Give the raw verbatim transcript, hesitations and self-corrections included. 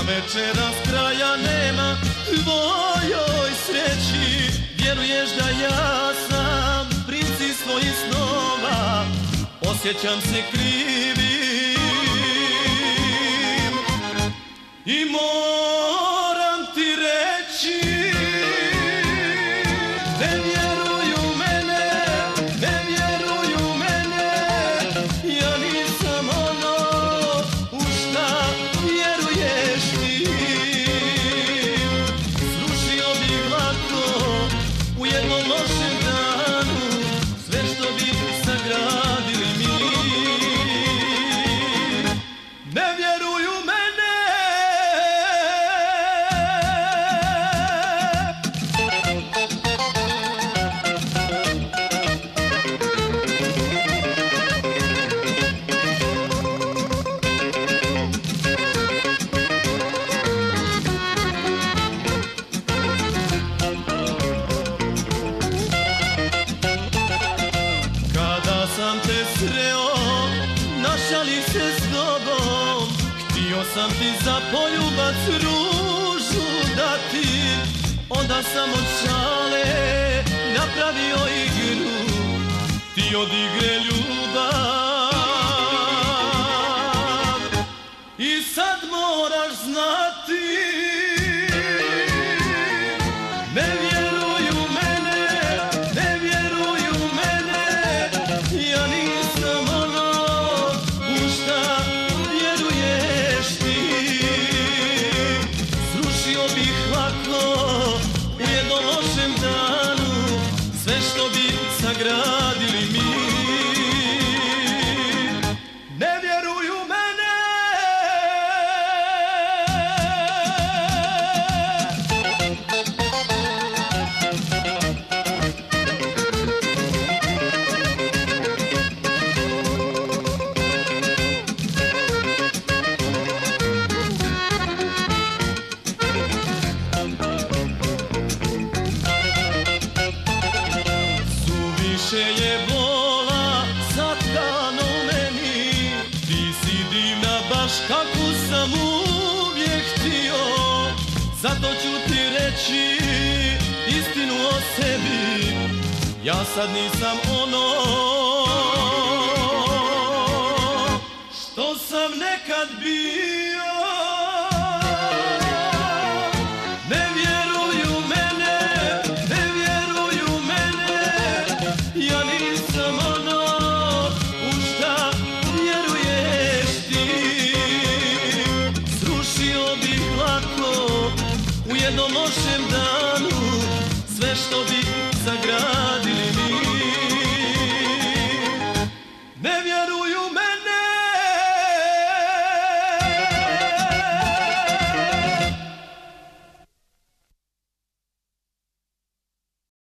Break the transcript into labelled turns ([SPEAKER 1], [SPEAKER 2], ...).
[SPEAKER 1] večeras kraja nema tvojoj sreći. Vjeruješ da ja sam princi svojih snova, osjećam se krivim i moram ti reći ne vjeruju mene, ne vjeruju mene, ja nisam ono u šta vjeruješ ti. Srušio bih lako u jednom lošem danu sve što bi sagradili mi. Ne vjeruju mene. Kada sam te sreo, našali se s tobom, htio sam ti za poljubac ružu dati, onda sam od šale napravio igru, ti od igre ljubav. I sad moraš znati, ne vjeruju mene, ne vjeruju mene, ja nisam ono u šta vjeruješ ti. Srušio bih lako u jednom lošem danu sve što bi sagradili mi. Ne vjeruju mene. Suviše je bola zatkano u meni, ti si divna baš kako sam uvijek htio. Zato ću ti reći istinu o sebi, ja sad nisam ono što sam nekad bio. Ne vjeruju mene, ne vjeruju mene, ja nisam ono u šta vjeruješ ti. Srušio bih lako u jednom lošem danu sve što bi sagradio